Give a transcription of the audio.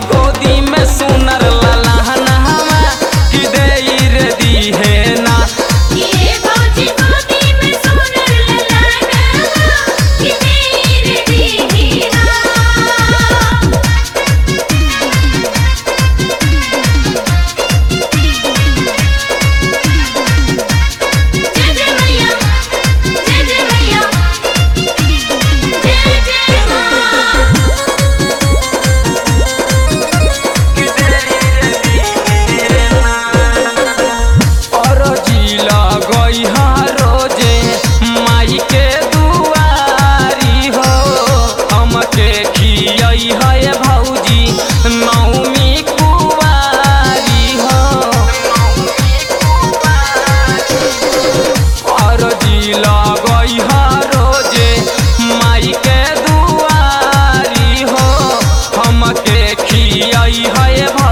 गोदी में सुनर ललहन हवा कि देई रे दी है ना। ये भौजी गोदी में सुनर ललनवा कि देई रे दी ना। जय जय मैया, जय जय मैया, जय जय माँ। कि देई रे दी है ना। और जिला गई रोजे माई के दुआरी हो हमके खियई है भौजी नौमी कुवारी हो। और जिला गई रोजे माई के दुआरी हो हमके खियई है